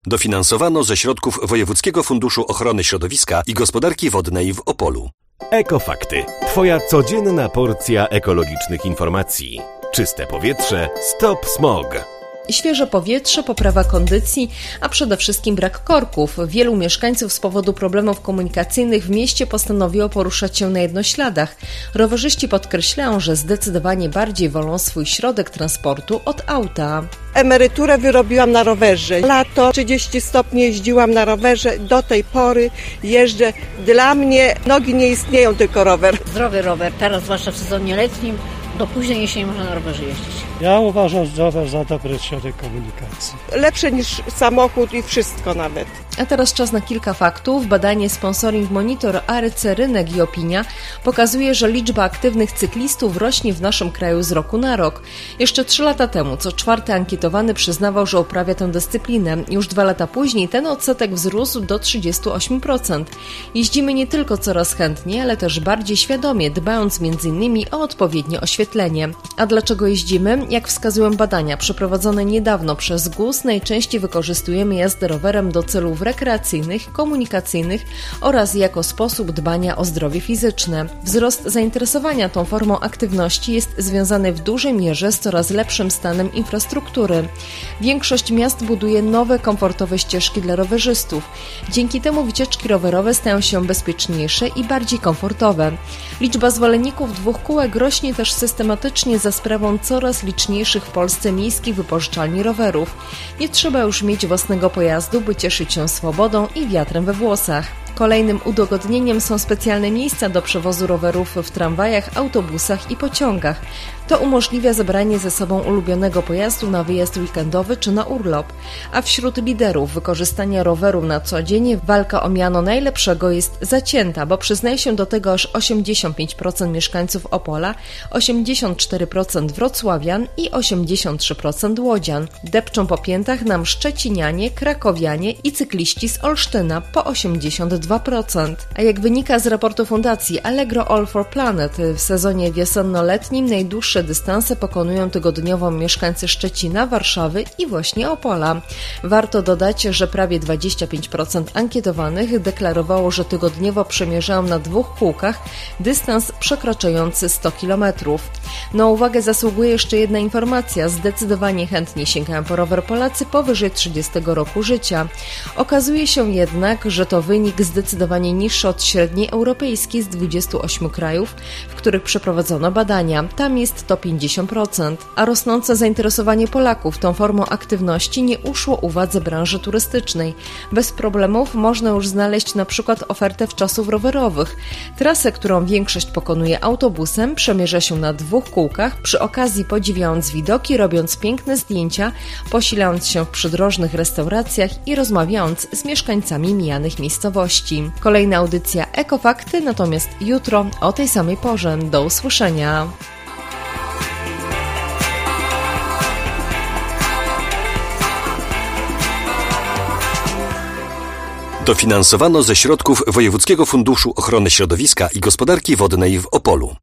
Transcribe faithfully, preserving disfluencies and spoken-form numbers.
Dofinansowano ze środków Wojewódzkiego Funduszu Ochrony Środowiska i Gospodarki Wodnej w Opolu. Ekofakty. Twoja codzienna porcja ekologicznych informacji. Czyste powietrze. Stop smog. Świeże powietrze, poprawa kondycji, a przede wszystkim brak korków. Wielu mieszkańców z powodu problemów komunikacyjnych w mieście postanowiło poruszać się na jednośladach. Rowerzyści podkreślają, że zdecydowanie bardziej wolą swój środek transportu od auta. Emeryturę wyrobiłam na rowerze. Lato, trzydzieści stopni jeździłam na rowerze. Do tej pory jeżdżę. Dla mnie nogi nie istnieją, tylko rower. Zdrowy rower, teraz zwłaszcza w sezonie letnim. Do późnej jesieni można na rowerze jeździć. Ja uważam rower za dobry środek komunikacji. Lepsze niż samochód i wszystko nawet. A teraz czas na kilka faktów. Badanie Sponsoring Monitor A R C Rynek i Opinia pokazuje, że liczba aktywnych cyklistów rośnie w naszym kraju z roku na rok. Jeszcze trzy lata temu co czwarty ankietowany przyznawał, że uprawia tę dyscyplinę. Już dwa lata później ten odsetek wzrósł do trzydzieści osiem procent. Jeździmy nie tylko coraz chętniej, ale też bardziej świadomie, dbając między innymi o odpowiednie oświetlenie. A dlaczego jeździmy? Jak wskazują badania przeprowadzone niedawno przez G U S, najczęściej wykorzystujemy jazdę rowerem do celów rekreacyjnych, komunikacyjnych oraz jako sposób dbania o zdrowie fizyczne. Wzrost zainteresowania tą formą aktywności jest związany w dużej mierze z coraz lepszym stanem infrastruktury. Większość miast buduje nowe, komfortowe ścieżki dla rowerzystów. Dzięki temu wycieczki rowerowe stają się bezpieczniejsze i bardziej komfortowe. Liczba zwolenników dwóch kółek rośnie też systematycznie za sprawą coraz liczniejszych w Polsce miejskich wypożyczalni rowerów. Nie trzeba już mieć własnego pojazdu, by cieszyć się swobodą i wiatrem we włosach. Kolejnym udogodnieniem są specjalne miejsca do przewozu rowerów w tramwajach, autobusach i pociągach. To umożliwia zabranie ze sobą ulubionego pojazdu na wyjazd weekendowy czy na urlop. A wśród liderów wykorzystania roweru na co dzień walka o miano najlepszego jest zacięta, bo przyznaje się do tego aż osiemdziesiąt pięć procent mieszkańców Opola, osiemdziesiąt cztery procent wrocławian i osiemdziesiąt trzy procent łodzian. Depczą po piętach nam szczecinianie, krakowianie i cykliści z Olsztyna po osiemdziesiąt dwa procent. A jak wynika z raportu fundacji Allegro All for Planet, w sezonie wiosenno-letnim najdłuższe dystanse pokonują tygodniowo mieszkańcy Szczecina, Warszawy i właśnie Opola. Warto dodać, że prawie dwadzieścia pięć procent ankietowanych deklarowało, że tygodniowo przemierzają na dwóch kółkach dystans przekraczający sto kilometrów. Na uwagę zasługuje jeszcze jedna informacja. Zdecydowanie chętnie sięgają po rower Polacy powyżej trzydziestego roku życia. Okazuje się jednak, że to wynik zdecydowanie niższy od średniej europejskiej z dwudziestu ośmiu krajów, w których przeprowadzono badania. Tam jest to pięćdziesiąt procent. A rosnące zainteresowanie Polaków tą formą aktywności nie uszło uwadze branży turystycznej. Bez problemów można już znaleźć na przykład ofertę wczasów rowerowych. Trasę, którą większość pokonuje autobusem, przemierza się na dwóch kółkach, przy okazji podziwiając widoki, robiąc piękne zdjęcia, posilając się w przydrożnych restauracjach i rozmawiając z mieszkańcami mijanych miejscowości. Kolejna audycja Ekofakty, natomiast jutro o tej samej porze. Do usłyszenia. Dofinansowano ze środków Wojewódzkiego Funduszu Ochrony Środowiska i Gospodarki Wodnej w Opolu.